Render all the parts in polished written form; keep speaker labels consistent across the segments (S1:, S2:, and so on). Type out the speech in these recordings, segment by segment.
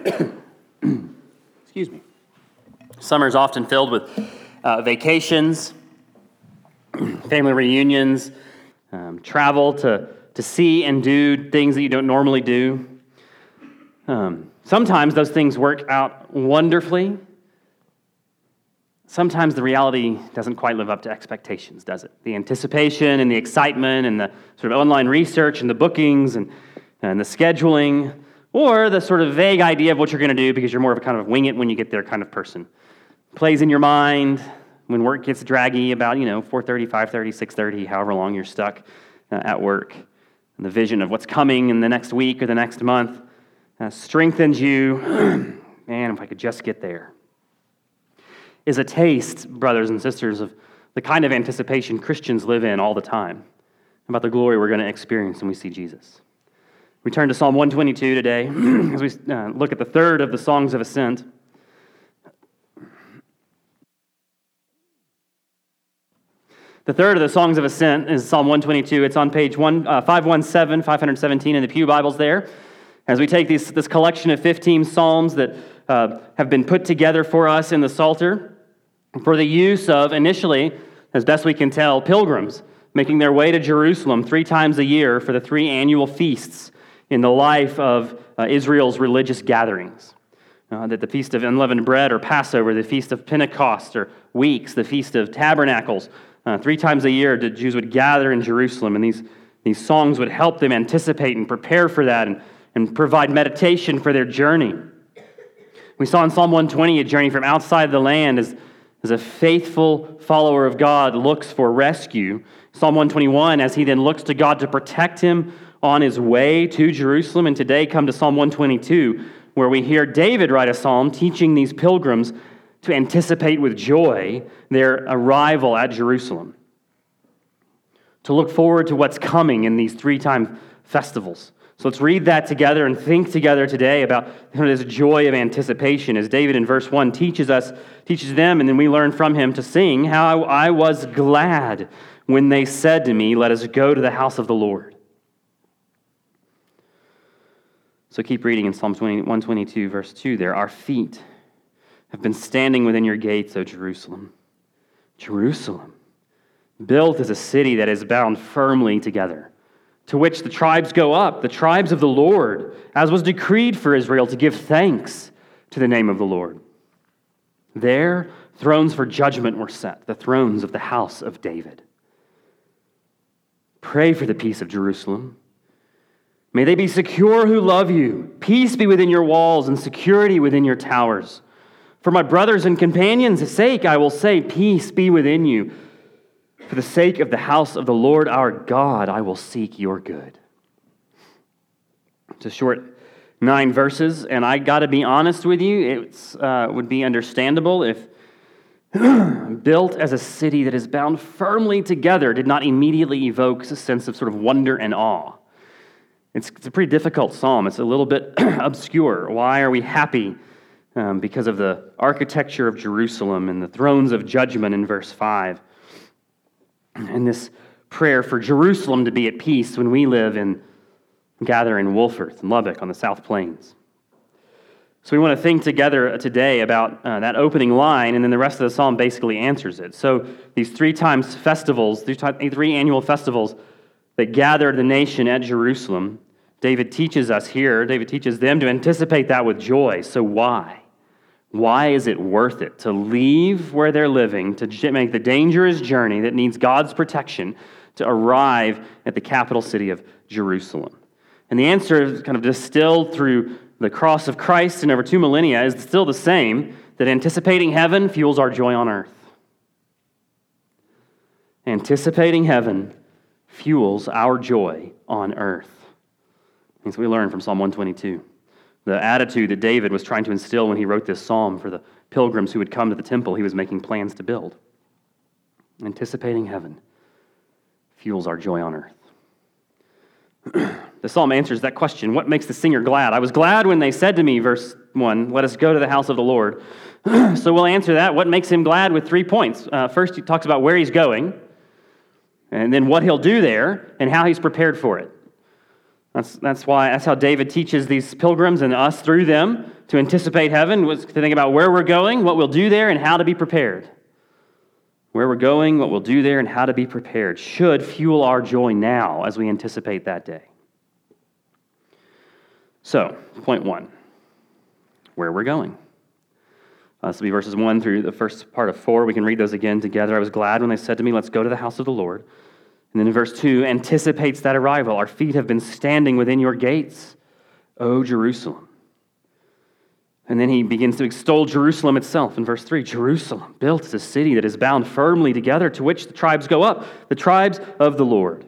S1: Excuse me. Summer is often filled with vacations, family reunions, travel to see and do things that you don't normally do. Sometimes those things work out wonderfully. Sometimes the reality doesn't quite live up to expectations, does it? The anticipation and the excitement and the sort of online research and the bookings and the scheduling, or the sort of vague idea of what you're going to do because you're more of a kind of wing it when you get there kind of person. Plays in your mind when work gets draggy about, 4:30, 5:30, 6:30, however long you're stuck at work. And the vision of what's coming in the next week or the next month strengthens you. Man, if I could just get there. Is a taste, brothers and sisters, of the kind of anticipation Christians live in all the time about the glory we're going to experience when we see Jesus. We turn to Psalm 122 today as we look at the third of the Songs of Ascent. The third of the Songs of Ascent is Psalm 122. It's on page 517 in the Pew Bibles there. As we take this collection of 15 psalms that have been put together for us in the Psalter for the use of, initially, as best we can tell, pilgrims making their way to Jerusalem 3 times a year for the 3 annual feasts in the life of Israel's religious gatherings. That the Feast of Unleavened Bread or Passover, the Feast of Pentecost or Weeks, the Feast of Tabernacles. 3 times a year, the Jews would gather in Jerusalem, and these songs would help them anticipate and prepare for that and provide meditation for their journey. We saw in Psalm 120 a journey from outside the land as a faithful follower of God looks for rescue. Psalm 121, as he then looks to God to protect him on his way to Jerusalem. And today come to Psalm 122, where we hear David write a psalm teaching these pilgrims to anticipate with joy their arrival at Jerusalem. To look forward to what's coming in these 3-time festivals. So let's read that together and think together today about this joy of anticipation as David in verse 1 teaches them, and then we learn from him to sing, "How I was glad when they said to me, 'Let us go to the house of the Lord.'" So keep reading in Psalm 122, verse 2 there. "Our feet have been standing within your gates, O Jerusalem. Jerusalem, built as a city that is bound firmly together, to which the tribes go up, the tribes of the Lord, as was decreed for Israel to give thanks to the name of the Lord. There, thrones for judgment were set, the thrones of the house of David. Pray for the peace of Jerusalem. May they be secure who love you. Peace be within your walls and security within your towers. For my brothers and companions' sake, I will say, peace be within you. For the sake of the house of the Lord our God, I will seek your good." It's a short 9 verses, and I got to be honest with you, it would be understandable if built as a city that is bound firmly together did not immediately evoke a sense of sort of wonder and awe. It's a pretty difficult psalm. It's a little bit obscure. Why are we happy? Because of the architecture of Jerusalem and the thrones of judgment in verse 5. And this prayer for Jerusalem to be at peace when we gather in Wolford and Lubbock on the South Plains. So we want to think together today about that opening line, and then the rest of the psalm basically answers it. So these 3 annual festivals that gathered the nation at Jerusalem, David teaches them to anticipate that with joy. So why? Why is it worth it to leave where they're living, to make the dangerous journey that needs God's protection to arrive at the capital city of Jerusalem? And the answer is kind of distilled through the cross of Christ and over 2 millennia is still the same, that anticipating heaven fuels our joy on earth. Anticipating heaven fuels our joy on earth. That's what we learn from Psalm 122. The attitude that David was trying to instill when he wrote this psalm for the pilgrims who would come to the temple he was making plans to build. Anticipating heaven fuels our joy on earth. The psalm answers that question. What makes the singer glad? I was glad when they said to me, verse 1, "Let us go to the house of the Lord." So we'll answer that. What makes him glad with 3 points. First, he talks about where he's going, and then what he'll do there, and how he's prepared for it. That's how David teaches these pilgrims and us through them to anticipate heaven was to think about where we're going, what we'll do there, and how to be prepared. Where we're going, what we'll do there, and how to be prepared should fuel our joy now as we anticipate that day. So, point 1, where we're going. This will be verses 1 through the first part of 4. We can read those again together. I was glad when they said to me, let's go to the house of the Lord. And then in verse 2, anticipates that arrival. Our feet have been standing within your gates, O Jerusalem. And then he begins to extol Jerusalem itself in verse 3. Jerusalem, built as a city that is bound firmly together, to which the tribes go up, the tribes of the Lord.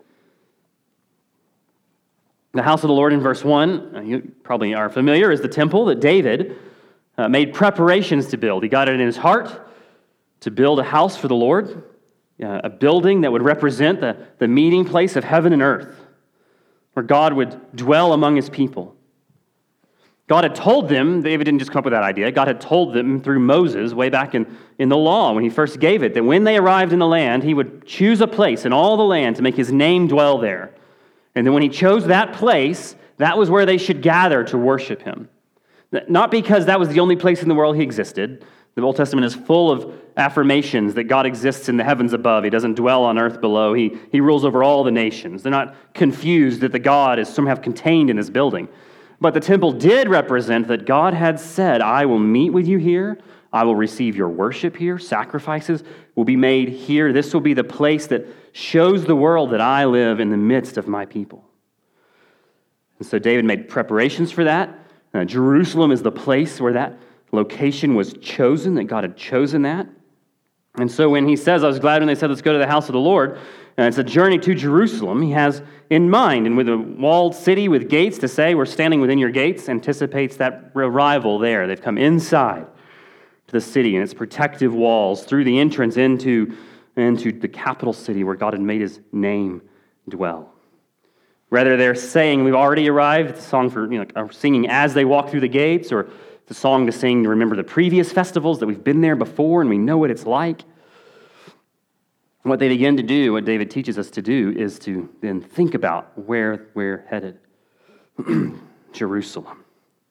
S1: The house of the Lord in verse 1, you probably are familiar, is the temple that David made preparations to build. He got it in his heart to build a house for the Lord, a building that would represent the meeting place of heaven and earth, where God would dwell among his people. God had told them, David didn't just come up with that idea, God had told them through Moses way back in the law when he first gave it, that when they arrived in the land, he would choose a place in all the land to make his name dwell there. And then when he chose that place, that was where they should gather to worship him. Not because that was the only place in the world he existed. The Old Testament is full of affirmations that God exists in the heavens above. He doesn't dwell on earth below. He rules over all the nations. They're not confused that the God is somehow contained in this building. But the temple did represent that God had said, I will meet with you here. I will receive your worship here. Sacrifices will be made here. This will be the place that shows the world that I live in the midst of my people. And so David made preparations for that. Jerusalem is the place where that location was chosen, that God had chosen that. And so when he says, I was glad when they said, let's go to the house of the Lord, and it's a journey to Jerusalem, he has in mind, and with a walled city with gates to say, we're standing within your gates, anticipates that arrival there. They've come inside to the city and its protective walls through the entrance into the capital city where God had made his name dwell. Whether they're saying we've already arrived, it's a song for singing as they walk through the gates, or it's a song to sing to remember the previous festivals that we've been there before and we know what it's like. What they begin to do, what David teaches us to do, is to then think about where we're headed. Jerusalem.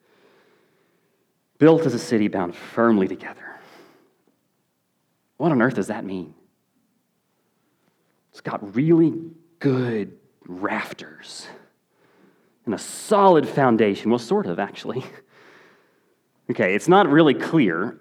S1: Built as a city bound firmly together. What on earth does that mean? It's got really good rafters and a solid foundation. Well, sort of, actually. Okay, it's not really clear.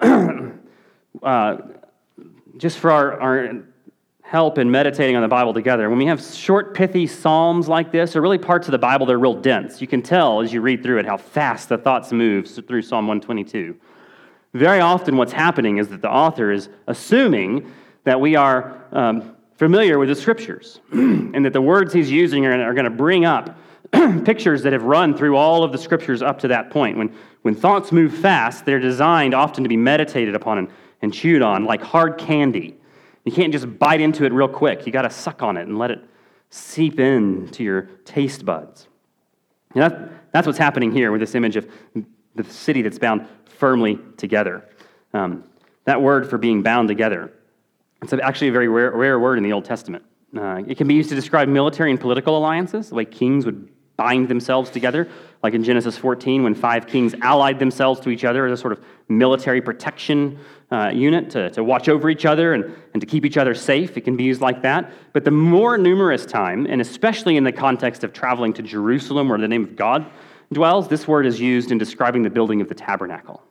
S1: Just for our help in meditating on the Bible together, when we have short, pithy psalms like this, or really parts of the Bible that are real dense, you can tell as you read through it how fast the thoughts move through Psalm 122. Very often what's happening is that the author is assuming that we are familiar with the Scriptures, and that the words he's using are going to bring up pictures that have run through all of the Scriptures up to that point. When thoughts move fast, they're designed often to be meditated upon and chewed on like hard candy. You can't just bite into it real quick. You got to suck on it and let it seep into your taste buds. And that's what's happening here with this image of the city that's bound firmly together. That word for being bound together, it's actually a very rare word in the Old Testament. It can be used to describe military and political alliances, the way kings would bind themselves together, like in Genesis 14, when 5 kings allied themselves to each other as a sort of military protection unit to watch over each other and to keep each other safe. It can be used like that. But the more numerous time, and especially in the context of traveling to Jerusalem where the name of God dwells, this word is used in describing the building of the tabernacle.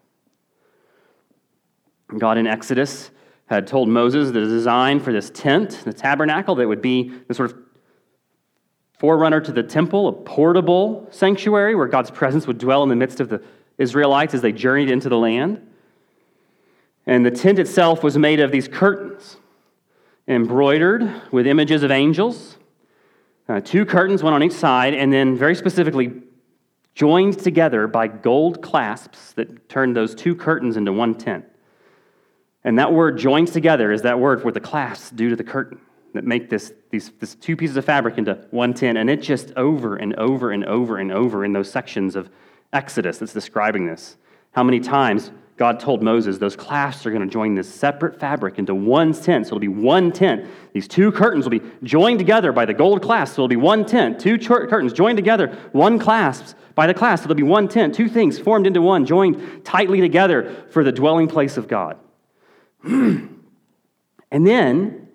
S1: God in Exodus had told Moses the design for this tent, the tabernacle, that would be the sort of forerunner to the temple, a portable sanctuary where God's presence would dwell in the midst of the Israelites as they journeyed into the land. And the tent itself was made of these curtains, embroidered with images of angels, 2 curtains, one on each side, and then very specifically joined together by gold clasps that turned those 2 curtains into one tent. And that word joined together is that word for the clasps due to the curtain that make these 2 pieces of fabric into one tent. And it just over and over and over and over in those sections of Exodus that's describing this. How many times God told Moses those clasps are going to join this separate fabric into one tent. So it'll be one tent. These two curtains will be joined together by the gold clasps. So it'll be one tent. Two curtains joined together, one clasp by the clasp. So it'll be one tent. Two things formed into one, joined tightly together for the dwelling place of God. And then,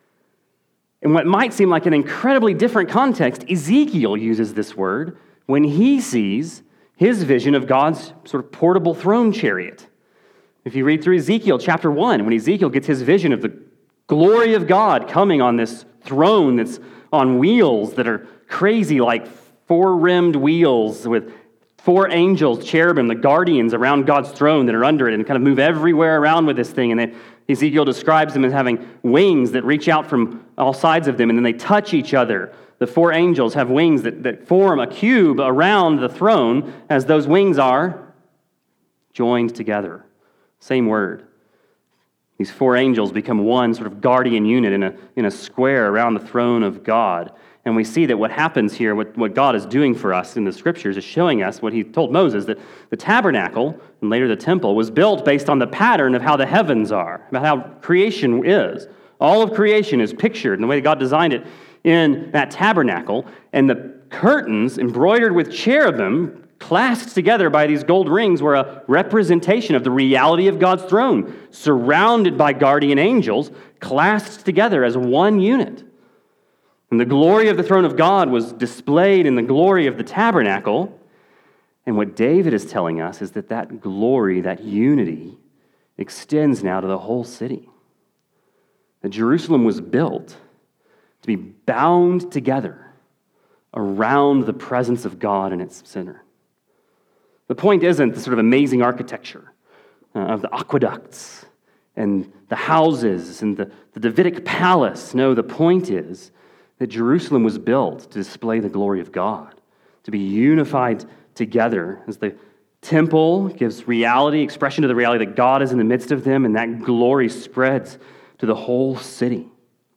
S1: in what might seem like an incredibly different context, Ezekiel uses this word when he sees his vision of God's sort of portable throne chariot. If you read through Ezekiel chapter 1, when Ezekiel gets his vision of the glory of God coming on this throne that's on wheels that are crazy, like four-rimmed wheels with four angels, cherubim, the guardians around God's throne that are under it and kind of move everywhere around with this thing. And then Ezekiel describes them as having wings that reach out from all sides of them, and then they touch each other. The four angels have wings that form a cube around the throne as those wings are joined together. Same word. These four angels become one sort of guardian unit in a square around the throne of God. And we see that what happens here, what God is doing for us in the Scriptures, is showing us what he told Moses, that the tabernacle, and later the temple, was built based on the pattern of how the heavens are, about how creation is. All of creation is pictured in the way that God designed it in that tabernacle. And the curtains, embroidered with cherubim, clasped together by these gold rings, were a representation of the reality of God's throne, surrounded by guardian angels, clasped together as one unit. And the glory of the throne of God was displayed in the glory of the tabernacle. And what David is telling us is that that glory, that unity, extends now to the whole city. That Jerusalem was built to be bound together around the presence of God in its center. The point isn't the sort of amazing architecture of the aqueducts and the houses and the Davidic palace. No, the point is that Jerusalem was built to display the glory of God, to be unified together as the temple gives reality, expression to the reality that God is in the midst of them, and that glory spreads to the whole city.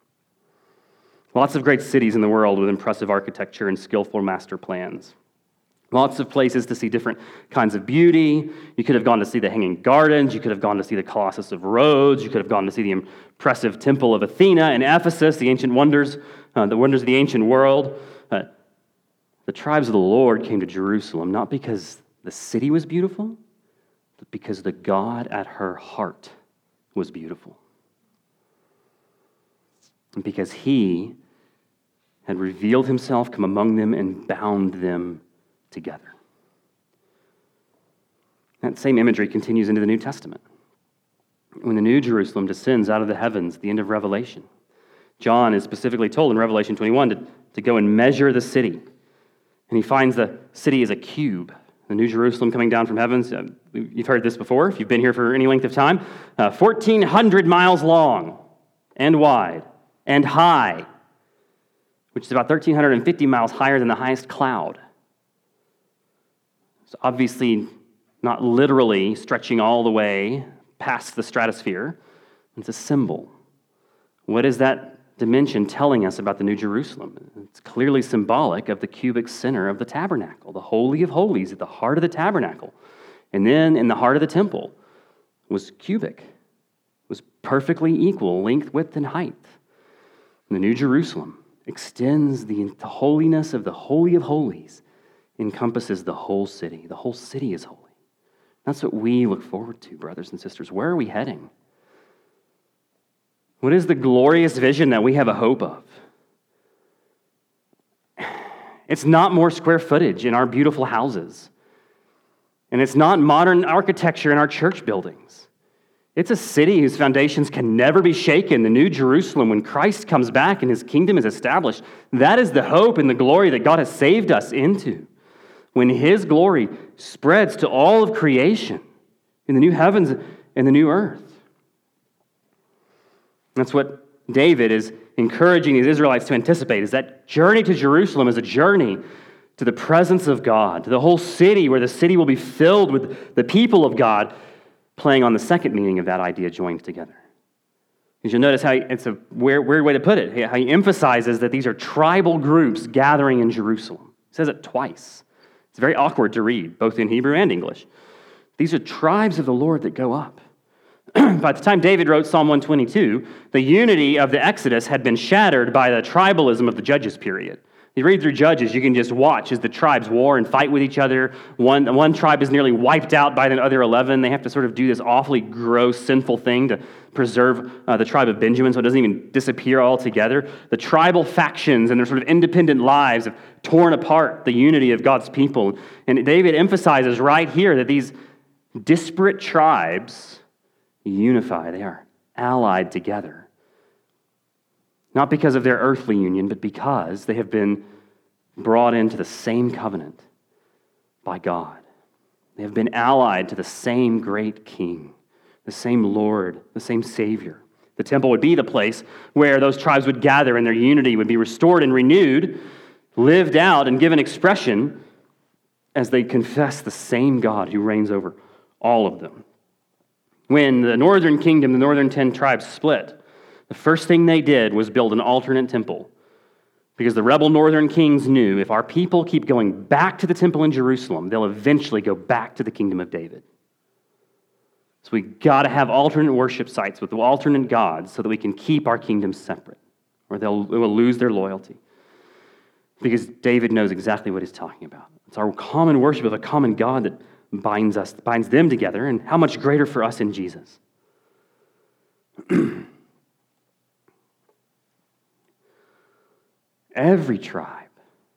S1: Lots of great cities in the world with impressive architecture and skillful master plans. Lots of places to see different kinds of beauty. You could have gone to see the Hanging Gardens. You could have gone to see the Colossus of Rhodes. You could have gone to see the impressive Temple of Athena and Ephesus, the ancient wonders, the wonders of the ancient world. The tribes of the Lord came to Jerusalem not because the city was beautiful, but because the God at her heart was beautiful. And because he had revealed himself, come among them, and bound them together. That same imagery continues into the New Testament. When the New Jerusalem descends out of the heavens at the end of Revelation, John is specifically told in Revelation 21 to go and measure the city. And he finds the city as a cube. The New Jerusalem coming down from heavens, you've heard this before if you've been here for any length of time, 1,400 miles long and wide and high, which is about 1,350 miles higher than the highest cloud. It's obviously not literally stretching all the way past the stratosphere. It's a symbol. What is that dimension telling us about the New Jerusalem? It's clearly symbolic of the cubic center of the tabernacle, the Holy of Holies at the heart of the tabernacle. And then in the heart of the temple was cubic, was perfectly equal length, width, and height. And the New Jerusalem extends the holiness of the Holy of Holies, encompasses the whole city. The whole city is holy. That's what we look forward to, brothers and sisters. Where are we heading? What is the glorious vision that we have a hope of? It's not more square footage in our beautiful houses. And it's not modern architecture in our church buildings. It's a city whose foundations can never be shaken. The New Jerusalem, when Christ comes back and his kingdom is established, that is the hope and the glory that God has saved us into. When his glory spreads to all of creation in the new heavens and the new earth. That's what David is encouraging these Israelites to anticipate, is that journey to Jerusalem is a journey to the presence of God, to the whole city, where the city will be filled with the people of God, playing on the second meaning of that idea, joined together. Because you'll notice how it's a weird way to put it, how he emphasizes that these are tribal groups gathering in Jerusalem. He says it twice. It's very awkward to read, both in Hebrew and English. These are tribes of the Lord that go up. By the time David wrote Psalm 122, the unity of the Exodus had been shattered by the tribalism of the Judges period. You read through Judges, you can just watch as the tribes war and fight with each other. One tribe is nearly wiped out by the other 11. They have to sort of do this awfully gross, sinful thing to preserve the tribe of Benjamin so it doesn't even disappear altogether. The tribal factions and their sort of independent lives have torn apart the unity of God's people. And David emphasizes right here that these disparate tribes unify. They are allied together. Not because of their earthly union, but because they have been brought into the same covenant by God. They have been allied to the same great King, the same Lord, the same Savior. The temple would be the place where those tribes would gather and their unity would be restored and renewed, lived out and given expression as they confess the same God who reigns over all of them. When the northern kingdom, the northern 10 tribes split, the first thing they did was build an alternate temple because the rebel northern kings knew if our people keep going back to the temple in Jerusalem, they'll eventually go back to the kingdom of David. So we got to have alternate worship sites with alternate gods so that we can keep our kingdom separate, or it will lose their loyalty. Because David knows exactly what he's talking about. It's our common worship of a common God that binds them together, and how much greater for us in Jesus. Every tribe,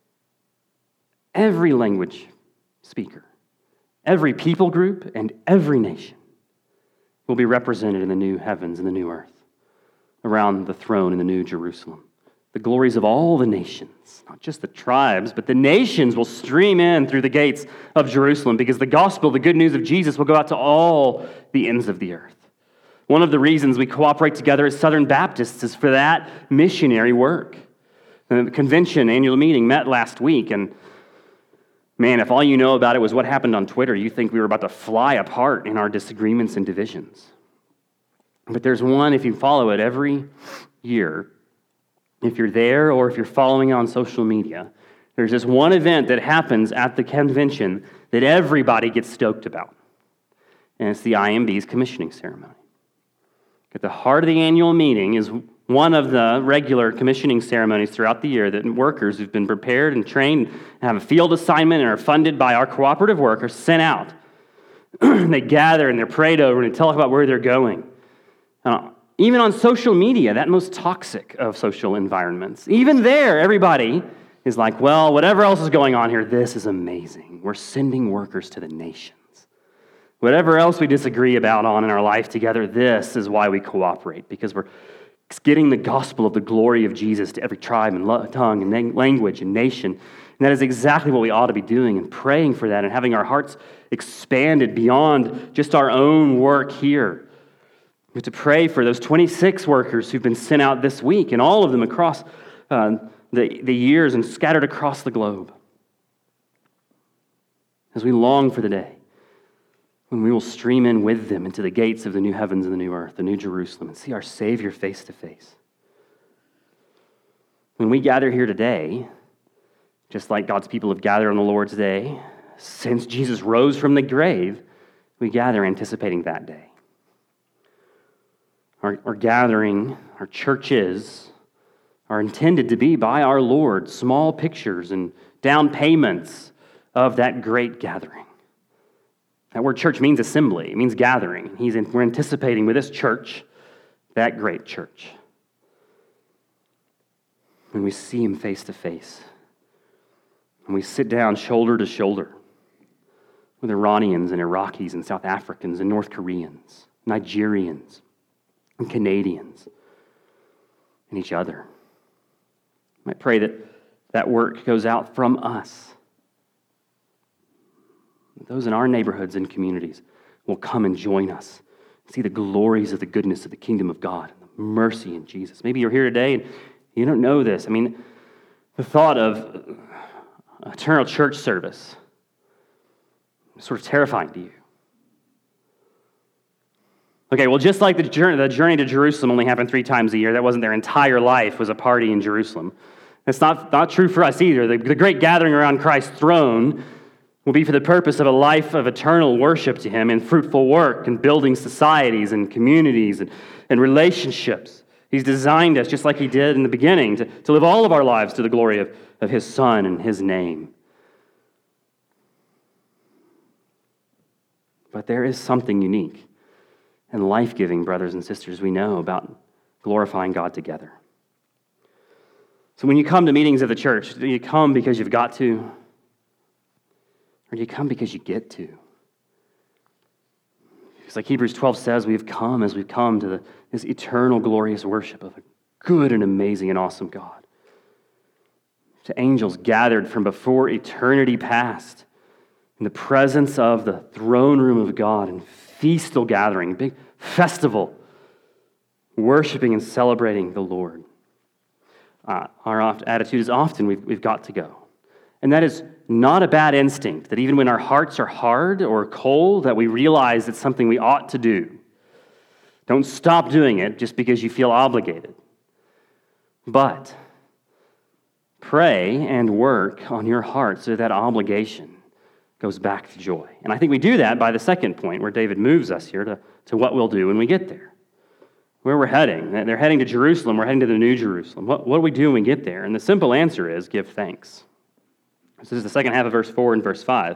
S1: every language speaker, every people group, and every nation will be represented in the new heavens and the new earth, around the throne in the new Jerusalem. The glories of all the nations, not just the tribes, but the nations will stream in through the gates of Jerusalem because the gospel, the good news of Jesus, will go out to all the ends of the earth. One of the reasons we cooperate together as Southern Baptists is for that missionary work. The convention annual meeting met last week, and man, if all you know about it was what happened on Twitter, you think we were about to fly apart in our disagreements and divisions. But there's one, if you follow it every year, if you're there or if you're following on social media, there's this one event that happens at the convention that everybody gets stoked about, and it's the IMB's commissioning ceremony. At the heart of the annual meeting is one of the regular commissioning ceremonies throughout the year that workers who've been prepared and trained and have a field assignment and are funded by our cooperative work are sent out. They gather and they're prayed over and they tell about where they're going. Even on social media, that most toxic of social environments, even there, everybody is like, well, whatever else is going on here, this is amazing. We're sending workers to the nations. Whatever else we disagree about in our life together, this is why we cooperate, because we're getting the gospel of the glory of Jesus to every tribe and tongue and language and nation. And that is exactly what we ought to be doing and praying for that and having our hearts expanded beyond just our own work here. We have to pray for those 26 workers who've been sent out this week and all of them across the years and scattered across the globe. As we long for the day when we will stream in with them into the gates of the new heavens and the new earth, the new Jerusalem, and see our Savior face to face. When we gather here today, just like God's people have gathered on the Lord's day, since Jesus rose from the grave, we gather anticipating that day. Our gathering, our churches, are intended to be by our Lord small pictures and down payments of that great gathering. That word church means assembly. It means gathering. We're anticipating with this church, that great church. When we see him face to face, and we sit down shoulder to shoulder with Iranians and Iraqis and South Africans and North Koreans, Nigerians and Canadians, and each other. I pray that that work goes out from us. Those in our neighborhoods and communities will come and join us, see the glories of the goodness of the kingdom of God, the mercy in Jesus. Maybe you're here today and you don't know this. I mean, the thought of eternal church service is sort of terrifying to you. Okay, well, just like the journey to Jerusalem only happened 3 times a year, that wasn't their entire life was a party in Jerusalem. That's not true for us either. The great gathering around Christ's throne will be for the purpose of a life of eternal worship to Him and fruitful work and building societies and communities and relationships. He's designed us, just like He did in the beginning, to live all of our lives to the glory of His Son and His name. But there is something unique and life-giving, brothers and sisters, we know about glorifying God together. So when you come to meetings of the church, do you come because you've got to? Or do you come because you get to? It's like Hebrews 12 says, we've come as we've come to this eternal, glorious worship of a good and amazing and awesome God. To angels gathered from before eternity past in the presence of the throne room of God and feastal gathering, big festival, worshiping and celebrating the Lord. Our attitude is often we've got to go. And that is not a bad instinct, that even when our hearts are hard or cold, that we realize it's something we ought to do. Don't stop doing it just because you feel obligated. But pray and work on your heart so that obligation goes back to joy. And I think we do that by the second point where David moves us here to what we'll do when we get there. Where we're heading. They're heading to Jerusalem. We're heading to the New Jerusalem. What do we do when we get there? And the simple answer is give thanks. This is the second half of verse 4 and verse 5.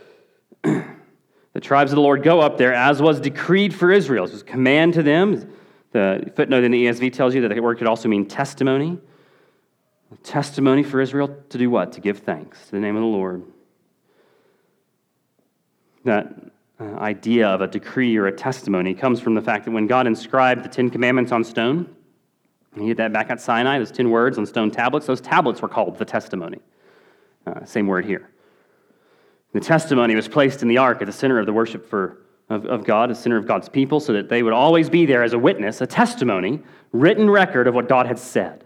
S1: The tribes of the Lord go up there as was decreed for Israel. This was a command to them. The footnote in the ESV tells you that the word could also mean testimony. A testimony for Israel to do what? To give thanks to the name of the Lord. That idea of a decree or a testimony comes from the fact that when God inscribed the 10 Commandments on stone, and He did that back at Sinai, those 10 words on stone tablets, those tablets were called the testimony. Same word here. The testimony was placed in the ark at the center of the worship of God, the center of God's people, so that they would always be there as a witness, a testimony, written record of what God had said.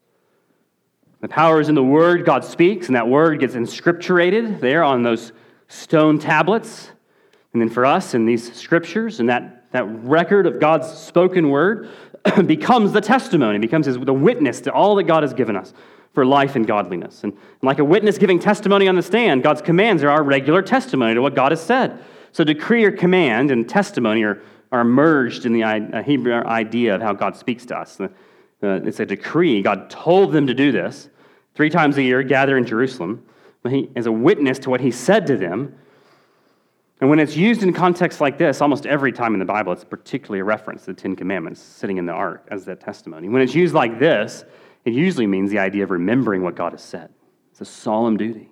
S1: The power is in the word God speaks, and that word gets inscripturated there on those stone tablets. And then for us in these scriptures, and that record of God's spoken word becomes the testimony, becomes the witness to all that God has given us for life and godliness. And like a witness giving testimony on the stand, God's commands are our regular testimony to what God has said. So decree or command and testimony are merged in the Hebrew idea of how God speaks to us. It's a decree. God told them to do this 3 times a year, gather in Jerusalem, as a witness to what He said to them. And when it's used in contexts like this, almost every time in the Bible, it's particularly a reference to the 10 Commandments sitting in the ark as that testimony. When it's used like this, it usually means the idea of remembering what God has said. It's a solemn duty.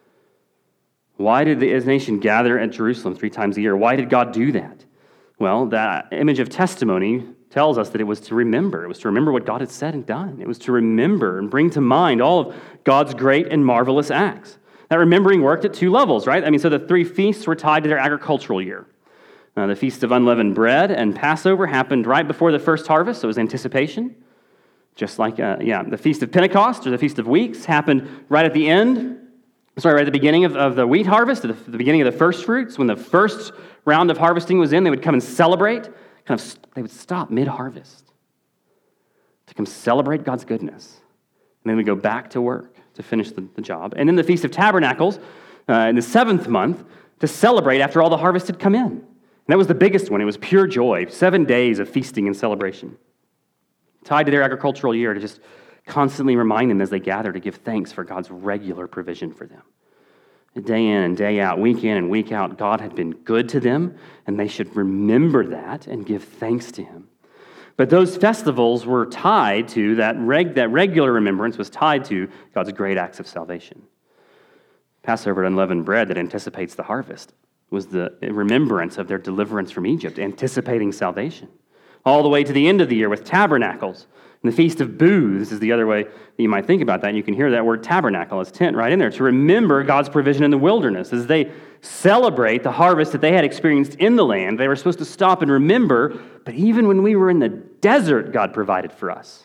S1: Why did the nation gather at Jerusalem 3 times a year? Why did God do that? Well, that image of testimony tells us that it was to remember. It was to remember what God had said and done. It was to remember and bring to mind all of God's great and marvelous acts. That remembering worked at 2 levels, right? So the 3 feasts were tied to their agricultural year. The Feast of Unleavened Bread and Passover happened right before the first harvest, so it was anticipation. Just like, the Feast of Pentecost, or the Feast of Weeks, happened right at the beginning of the wheat harvest, at the beginning of the first fruits. When the first round of harvesting was in, they would come and celebrate. They would stop mid-harvest to come celebrate God's goodness. And then we go back to work to finish the job. And then the Feast of Tabernacles in the 7th month to celebrate after all the harvest had come in. And that was the biggest one. It was pure joy, 7 days of feasting and celebration, tied to their agricultural year to just constantly remind them as they gather to give thanks for God's regular provision for them. Day in and day out, week in and week out, God had been good to them, and they should remember that and give thanks to Him. But those festivals were tied to, that regular remembrance was tied to God's great acts of salvation. Passover and unleavened bread that anticipates the harvest was the remembrance of their deliverance from Egypt, anticipating salvation. All the way to the end of the year with tabernacles. And the Feast of Booths is the other way that you might think about that. And you can hear that word tabernacle as tent right in there, to remember God's provision in the wilderness. As they celebrate the harvest that they had experienced in the land, they were supposed to stop and remember, but even when we were in the desert, God provided for us.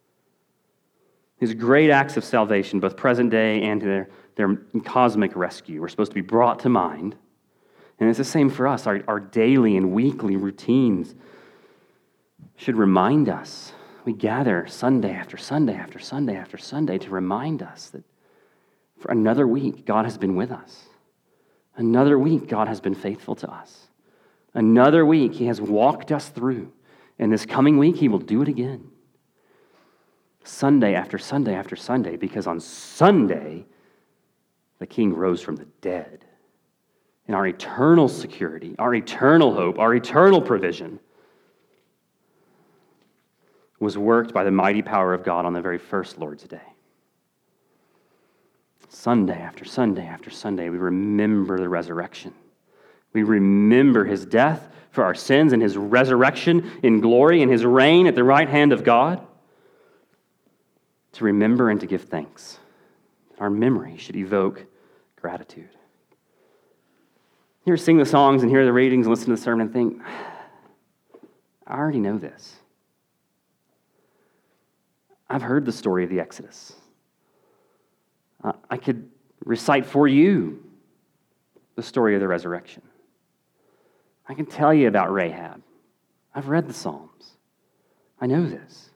S1: His great acts of salvation, both present day and their cosmic rescue, were supposed to be brought to mind. And it's the same for us. Our daily and weekly routines should remind us. We gather Sunday after Sunday after Sunday after Sunday to remind us that for another week, God has been with us. Another week, God has been faithful to us. Another week, he has walked us through. And this coming week, he will do it again. Sunday after Sunday after Sunday, because on Sunday, the King rose from the dead. And our eternal security, our eternal hope, our eternal provision was worked by the mighty power of God on the very first Lord's Day. Sunday after Sunday after Sunday, we remember the resurrection. We remember his death for our sins and his resurrection in glory and his reign at the right hand of God. To remember and to give thanks. Our memory should evoke gratitude. You ever sing the songs and hear the readings and listen to the sermon and think, I already know this. I've heard the story of the Exodus. I could recite for you the story of the resurrection. I can tell you about Rahab. I've read the Psalms. I know this.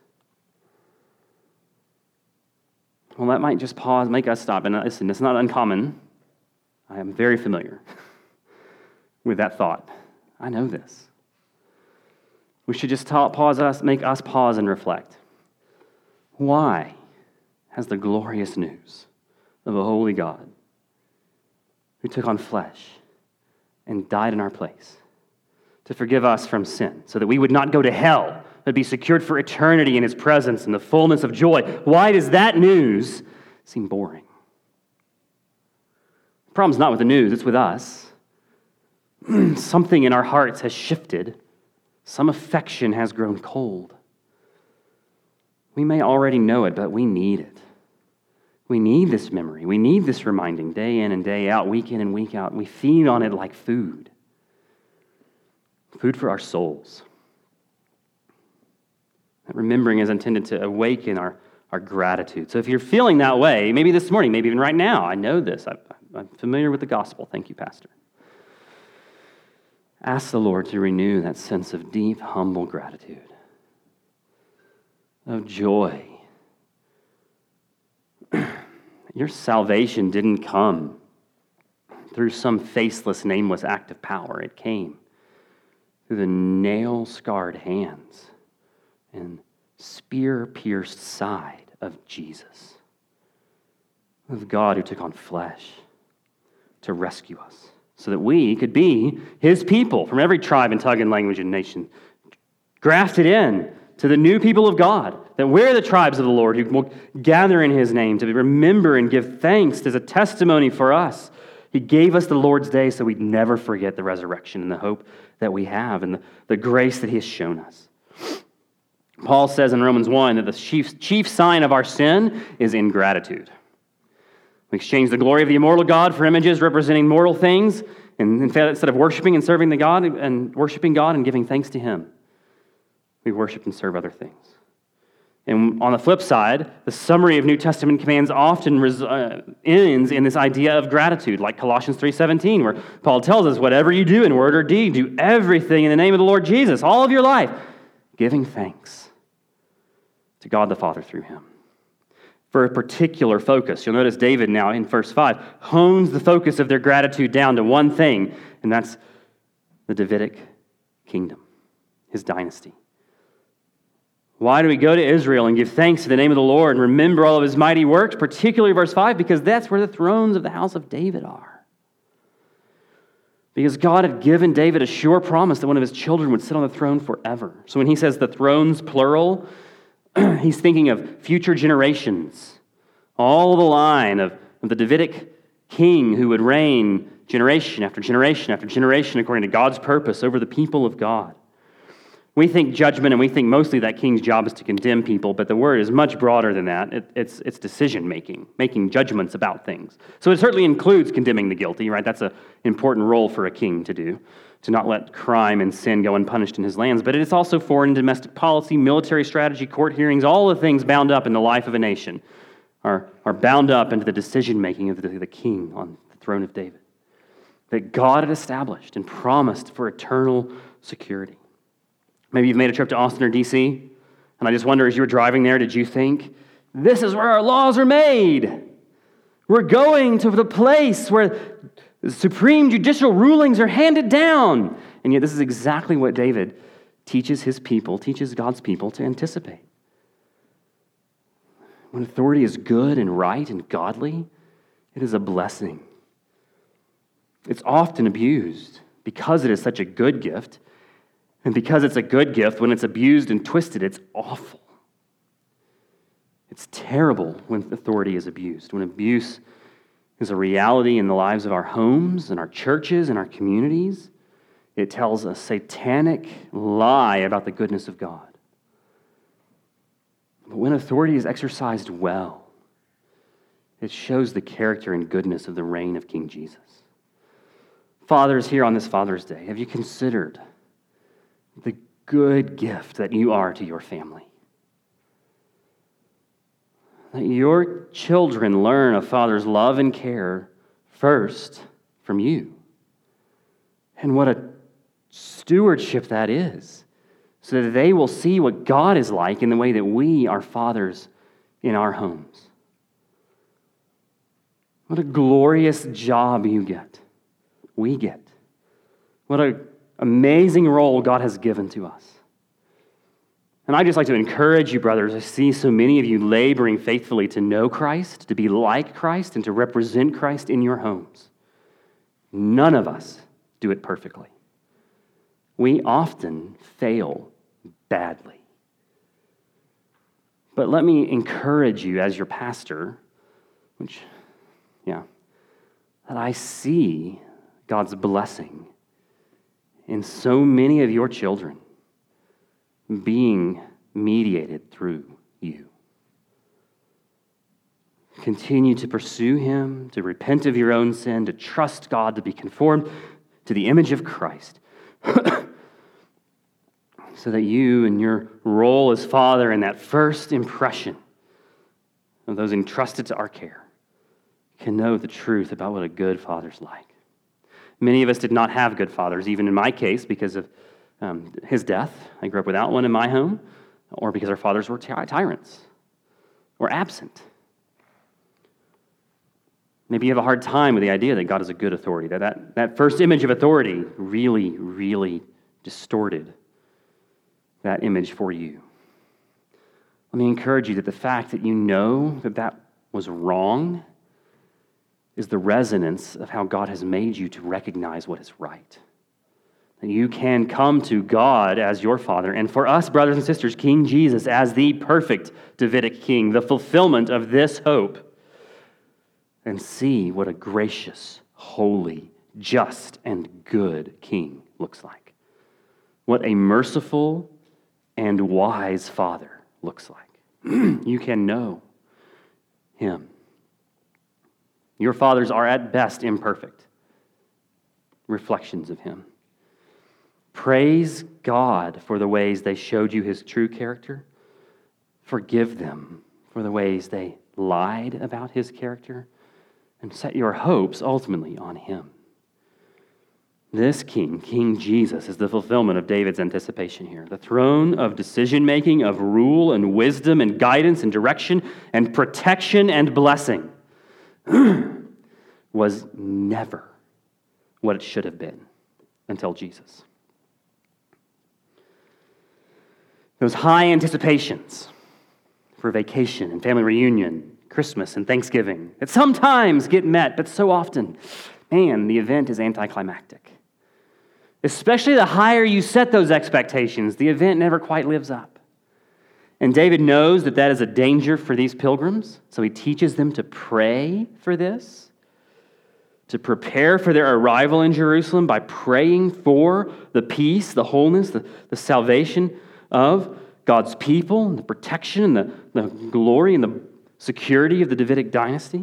S1: Well, that might just pause, make us stop. And listen, it's not uncommon. I am very familiar with that thought. I know this. We should just make us pause and reflect. Why has the glorious news of a holy God who took on flesh and died in our place to forgive us from sin so that we would not go to hell, but be secured for eternity in his presence and the fullness of joy? Why does that news seem boring? The problem's not with the news, it's with us. Something in our hearts has shifted. Some affection has grown cold. We may already know it, but we need it. We need this memory. We need this reminding day in and day out, week in and week out. We feed on it like food. Food for our souls. That remembering is intended to awaken our gratitude. So if you're feeling that way, maybe this morning, maybe even right now, I know this. I'm familiar with the gospel. Thank you, Pastor. Ask the Lord to renew that sense of deep, humble gratitude, of joy. Your salvation didn't come through some faceless, nameless act of power. It came through the nail-scarred hands and spear-pierced side of Jesus, of God who took on flesh to rescue us, so that we could be his people from every tribe and tongue and language and nation, grafted in to the new people of God, that we're the tribes of the Lord who will gather in his name to remember and give thanks as a testimony for us. He gave us the Lord's Day so we'd never forget the resurrection and the hope that we have and the grace that he has shown us. Paul says in Romans 1 that the chief sign of our sin is ingratitude. We exchange the glory of the immortal God for images representing mortal things, and instead of worshiping and serving God and giving thanks to him, we worship and serve other things. And on the flip side, the summary of New Testament commands often ends in this idea of gratitude, like Colossians 3:17, where Paul tells us, whatever you do in word or deed, do everything in the name of the Lord Jesus, all of your life, giving thanks to God the Father through him. For a particular focus. You'll notice David now in verse 5 hones the focus of their gratitude down to one thing, and that's the Davidic kingdom, his dynasty. Why do we go to Israel and give thanks to the name of the Lord and remember all of his mighty works, particularly verse 5? Because that's where the thrones of the house of David are. Because God had given David a sure promise that one of his children would sit on the throne forever. So when he says the thrones, plural, he's thinking of future generations. All the line of the Davidic king who would reign generation after generation after generation according to God's purpose over the people of God. We think judgment, and we think mostly that king's job is to condemn people, but the word is much broader than that. It's decision-making, making judgments about things. So it certainly includes condemning the guilty, right? That's an important role for a king to do, to not let crime and sin go unpunished in his lands. But it's also foreign domestic policy, military strategy, court hearings, all the things bound up in the life of a nation are bound up into the decision-making of the king on the throne of David that God had established and promised for eternal security. Maybe you've made a trip to Austin or D.C., and I just wonder, as you were driving there, did you think, this is where our laws are made? We're going to the place where Supreme judicial rulings are handed down. And yet this is exactly what David teaches God's people to anticipate. When authority is good and right and godly, it is a blessing. It's often abused because it is such a good gift. And because it's a good gift, when it's abused and twisted, it's awful. It's terrible when authority is abused, when abuse is a reality in the lives of our homes and our churches and our communities. It tells a satanic lie about the goodness of God. But when authority is exercised well, it shows the character and goodness of the reign of King Jesus. Fathers, here on this Father's Day, have you considered the good gift that you are to your family? That your children learn a father's love and care first from you. And what a stewardship that is, so that they will see what God is like in the way that we are fathers in our homes. What a glorious job we get. What an amazing role God has given to us. And I'd just like to encourage you, brothers. I see so many of you laboring faithfully to know Christ, to be like Christ, and to represent Christ in your homes. None of us do it perfectly. We often fail badly. But let me encourage you as your pastor, that I see God's blessing in so many of your children being mediated through you. Continue to pursue Him, to repent of your own sin, to trust God, to be conformed to the image of Christ, so that you and your role as father and that first impression of those entrusted to our care can know the truth about what a good father's like. Many of us did not have good fathers, even in my case, because of his death. I grew up without one in my home, or because our fathers were tyrants or absent. Maybe you have a hard time with the idea that God is a good authority, that first image of authority really, really distorted that image for you. Let me encourage you that the fact that you know that was wrong is the resonance of how God has made you to recognize what is right. That you can come to God as your Father, and for us, brothers and sisters, King Jesus as the perfect Davidic king, the fulfillment of this hope, and see what a gracious, holy, just, and good king looks like. What a merciful and wise Father looks like. You can know Him. Your fathers are at best imperfect reflections of Him. Praise God for the ways they showed you His true character. Forgive them for the ways they lied about His character. And set your hopes ultimately on Him. This king, King Jesus, is the fulfillment of David's anticipation here. The throne of decision-making, of rule and wisdom and guidance and direction and protection and blessing was never what it should have been until Jesus. Those high anticipations for vacation and family reunion, Christmas and Thanksgiving, that sometimes get met, but so often, man, the event is anticlimactic. Especially the higher you set those expectations, the event never quite lives up. And David knows that that is a danger for these pilgrims, so he teaches them to pray for this, to prepare for their arrival in Jerusalem by praying for the peace, the wholeness, the salvation of God's people, and the protection and the glory and the security of the Davidic dynasty.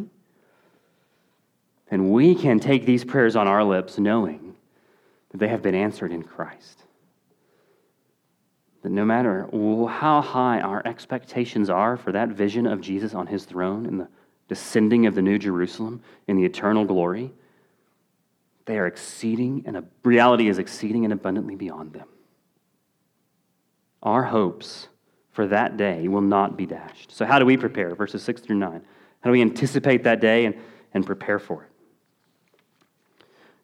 S1: And we can take these prayers on our lips knowing that they have been answered in Christ. That no matter how high our expectations are for that vision of Jesus on His throne and the descending of the New Jerusalem in the eternal glory, they are exceeding, and reality is exceeding and abundantly beyond them. Our hopes for that day will not be dashed. So how do we prepare? Verses 6 through 9. How do we anticipate that day and prepare for it?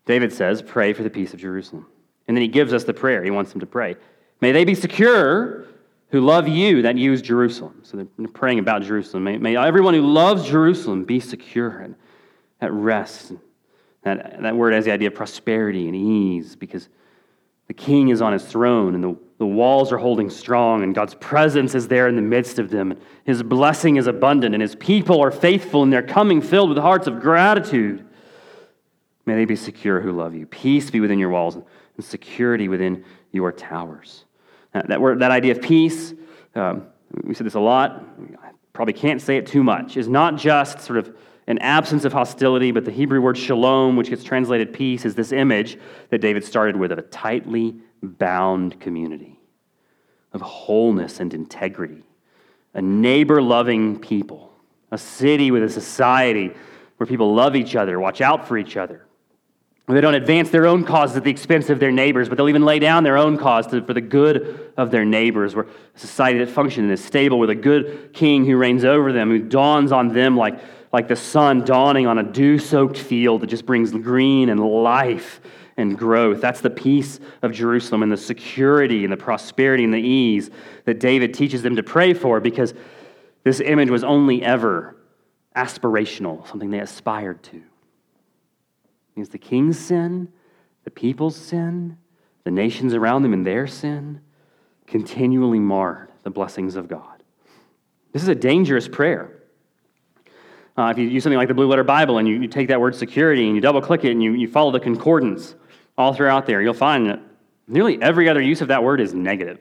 S1: David says, pray for the peace of Jerusalem. And then he gives us the prayer he wants them to pray. May they be secure who love you, that you is Jerusalem. So they're praying about Jerusalem. May everyone who loves Jerusalem be secure and at rest. That word has the idea of prosperity and ease, because the king is on his throne, and the walls are holding strong, and God's presence is there in the midst of them. His blessing is abundant, and his people are faithful, and they're coming filled with hearts of gratitude. May they be secure who love you. Peace be within your walls, and security within your towers. That idea of peace, we said this a lot, I probably can't say it too much, is not just sort of an absence of hostility, but the Hebrew word shalom, which gets translated peace, is this image that David started with of a tightly bound community of wholeness and integrity, a neighbor-loving people, a city with a society where people love each other, watch out for each other. They don't advance their own causes at the expense of their neighbors, but they'll even lay down their own cause for the good of their neighbors. We're a society that functions and is stable with a good king who reigns over them, who dawns on them like the sun dawning on a dew-soaked field that just brings green and life and growth. That's the peace of Jerusalem and the security and the prosperity and the ease that David teaches them to pray for, because this image was only ever aspirational, something they aspired to. Because the king's sin, the people's sin, the nations around them in their sin continually marred the blessings of God. This is a dangerous prayer. If you use something like the Blue Letter Bible and you take that word security and you double-click it and you follow the concordance all throughout there, you'll find that nearly every other use of that word is negative.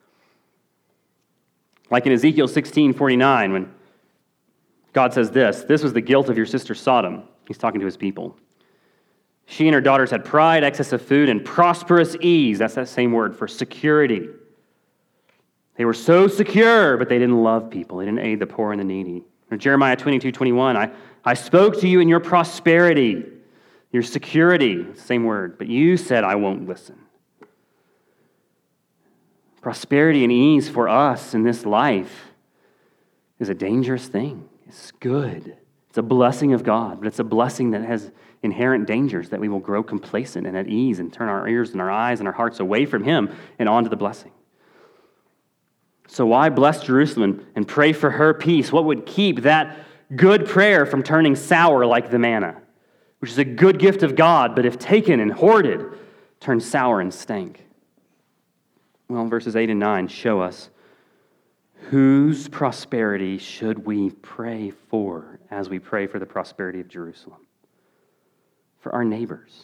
S1: Like in Ezekiel 16:49, when God says this was the guilt of your sister Sodom. He's talking to his people. She and her daughters had pride, excess of food, and prosperous ease. That's that same word for security. They were so secure, but they didn't love people. They didn't aid the poor and the needy. Or Jeremiah 22:21, I spoke to you in your prosperity, your security, same word, but you said, I won't listen. Prosperity and ease for us in this life is a dangerous thing. It's good. It's a blessing of God, but it's a blessing that has inherent dangers, that we will grow complacent and at ease and turn our ears and our eyes and our hearts away from Him and onto the blessing. So why bless Jerusalem and pray for her peace? What would keep that good prayer from turning sour like the manna, which is a good gift of God, but if taken and hoarded, turns sour and stank? Well, verses 8 and 9 show us whose prosperity should we pray for as we pray for the prosperity of Jerusalem? For our neighbors.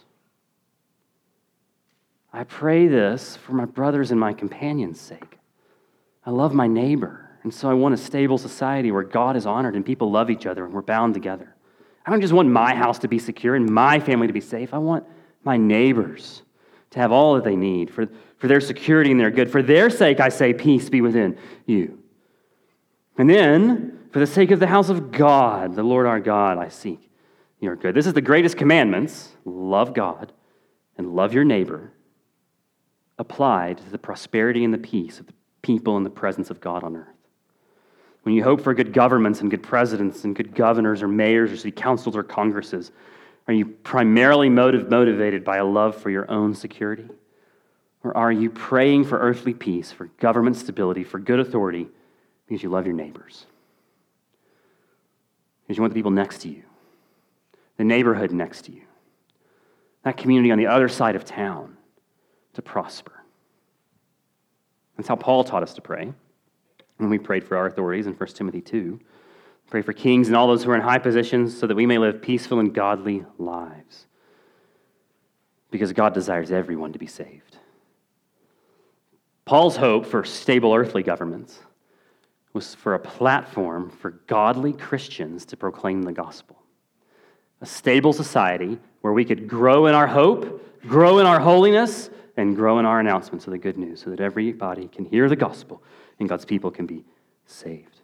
S1: I pray this for my brothers and my companions' sake. I love my neighbor, and so I want a stable society where God is honored and people love each other and we're bound together. I don't just want my house to be secure and my family to be safe. I want my neighbors to have all that they need for their security and their good. For their sake, I say, peace be within you. And then, for the sake of the house of God, the Lord our God, I seek your good. This is the greatest commandments, love God and love your neighbor, applied to the prosperity and the peace of the people in the presence of God on earth. When you hope for good governments and good presidents and good governors or mayors or city councils or congresses, are you primarily motivated by a love for your own security? Or are you praying for earthly peace, for government stability, for good authority, because you love your neighbors? Because you want the people next to you, the neighborhood next to you, that community on the other side of town to prosper. That's how Paul taught us to pray when we prayed for our authorities in 1 Timothy 2. Pray for kings and all those who are in high positions so that we may live peaceful and godly lives. Because God desires everyone to be saved. Paul's hope for stable earthly governments was for a platform for godly Christians to proclaim the gospel. A stable society where we could grow in our hope, grow in our holiness, and grow in our announcements of the good news so that everybody can hear the gospel and God's people can be saved.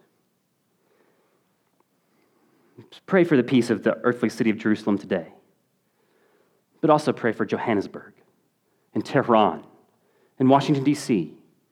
S1: Pray for the peace of the earthly city of Jerusalem today, but also pray for Johannesburg and Tehran and Washington, D.C.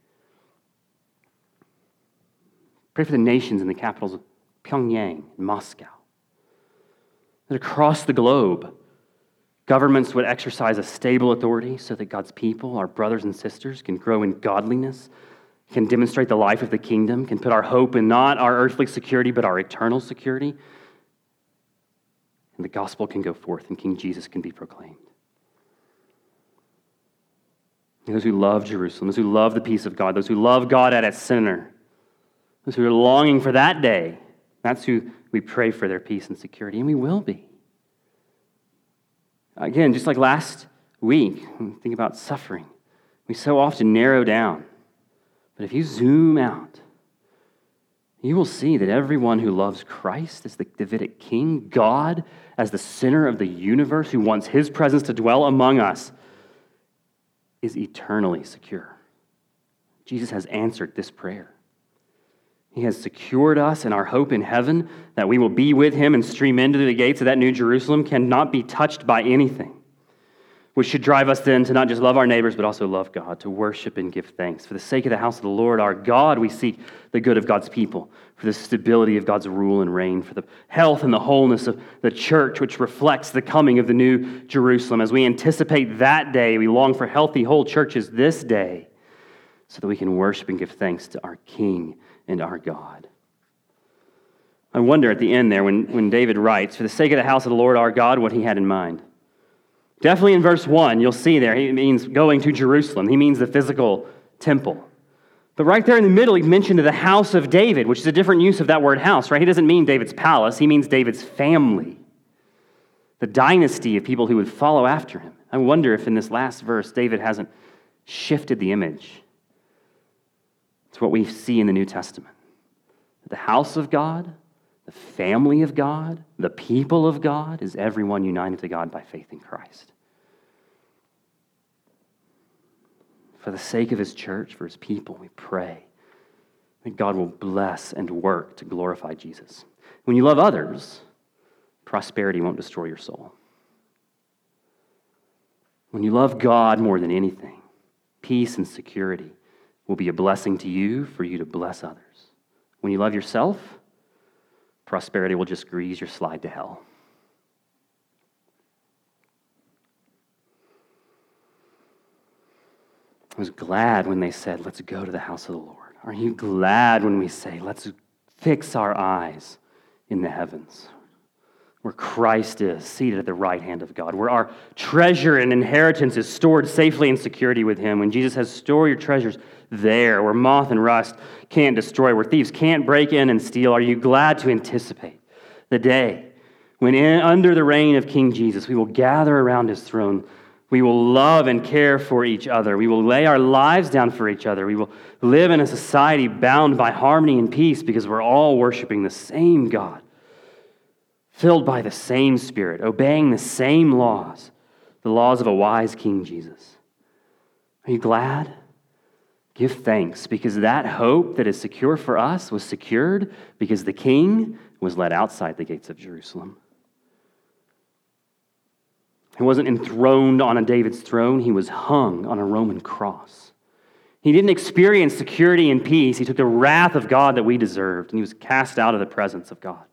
S1: Pray for the nations and the capitals of Pyongyang and Moscow. That across the globe, Governments would exercise a stable authority so that God's people, our brothers and sisters, can grow in godliness, can demonstrate the life of the kingdom, can put our hope in not our earthly security, but our eternal security. And the gospel can go forth and King Jesus can be proclaimed. And those who love Jerusalem, those who love the peace of God, those who love God at its center, those who are longing for that day, that's who we pray for their peace and security, and we will be. Again, just like last week, when we think about suffering, we so often narrow down. But if you zoom out, you will see that everyone who loves Christ as the Davidic king, God as the center of the universe, who wants his presence to dwell among us, is eternally secure. Jesus has answered this prayer. He has secured us and our hope in heaven that we will be with him and stream into the gates of that New Jerusalem cannot be touched by anything, which should drive us then to not just love our neighbors, but also love God, to worship and give thanks. For the sake of the house of the Lord our God, we seek the good of God's people, for the stability of God's rule and reign, for the health and the wholeness of the church, which reflects the coming of the New Jerusalem. As we anticipate that day, we long for healthy, whole churches this day, so that we can worship and give thanks to our King and our God. I wonder at the end there, when David writes, for the sake of the house of the Lord our God, what he had in mind. Definitely in verse 1, you'll see there, he means going to Jerusalem. He means the physical temple. But right there in the middle, he mentioned the house of David, which is a different use of that word house, right? He doesn't mean David's palace. He means David's family, the dynasty of people who would follow after him. I wonder if in this last verse, David hasn't shifted the image. It's what we see in the New Testament. The house of God, the family of God, the people of God is everyone united to God by faith in Christ. For the sake of his church, for his people, we pray that God will bless and work to glorify Jesus. When you love others, prosperity won't destroy your soul. When you love God more than anything, peace and security will be a blessing to you for you to bless others. When you love yourself, prosperity will just grease your slide to hell. I was glad when they said, let's go to the house of the Lord. Are you glad when we say, let's fix our eyes in the heavens, where Christ is seated at the right hand of God, where our treasure and inheritance is stored safely in security with him? When Jesus says, store your treasures there, where moth and rust can't destroy, where thieves can't break in and steal, are you glad to anticipate the day when under the reign of King Jesus, we will gather around his throne, we will love and care for each other, we will lay our lives down for each other, we will live in a society bound by harmony and peace because we're all worshiping the same God, filled by the same Spirit, obeying the same laws, the laws of a wise King Jesus. Are you glad? Give thanks, because that hope that is secure for us was secured because the King was led outside the gates of Jerusalem. He wasn't enthroned on a David's throne. He was hung on a Roman cross. He didn't experience security and peace. He took the wrath of God that we deserved, and he was cast out of the presence of God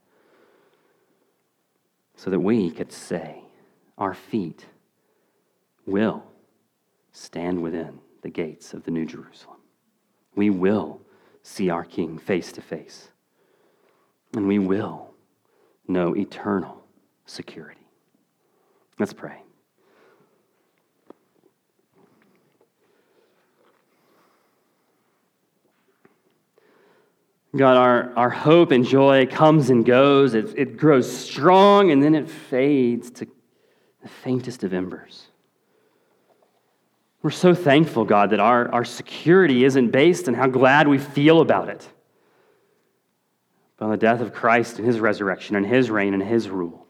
S1: so that we could say, our feet will stand within the gates of the New Jerusalem. We will see our King face to face, and we will know eternal security. Let's pray. God, our hope and joy comes and goes. It grows strong, and then it fades to the faintest of embers. We're so thankful, God, that our security isn't based on how glad we feel about it, but on the death of Christ and his resurrection and his reign and his rule.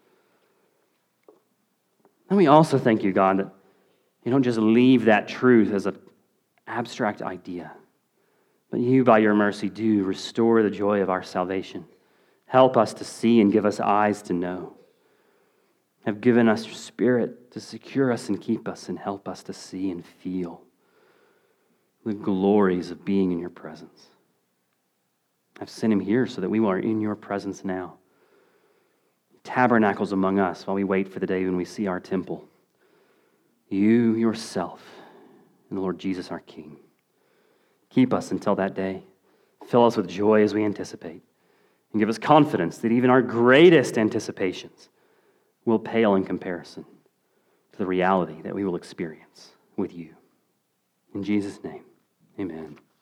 S1: And we also thank you, God, that you don't just leave that truth as an abstract idea, but you, by your mercy, do restore the joy of our salvation. Help us to see and give us eyes to know. Have given us your Spirit to secure us and keep us and help us to see and feel the glories of being in your presence. I've sent him here so that we are in your presence now. tabernacles among us while we wait for the day when we see our temple. You yourself and the Lord Jesus our King. Keep us until that day. Fill us with joy as we anticipate. And give us confidence that even our greatest anticipations will pale in comparison to the reality that we will experience with you. In Jesus' name, amen.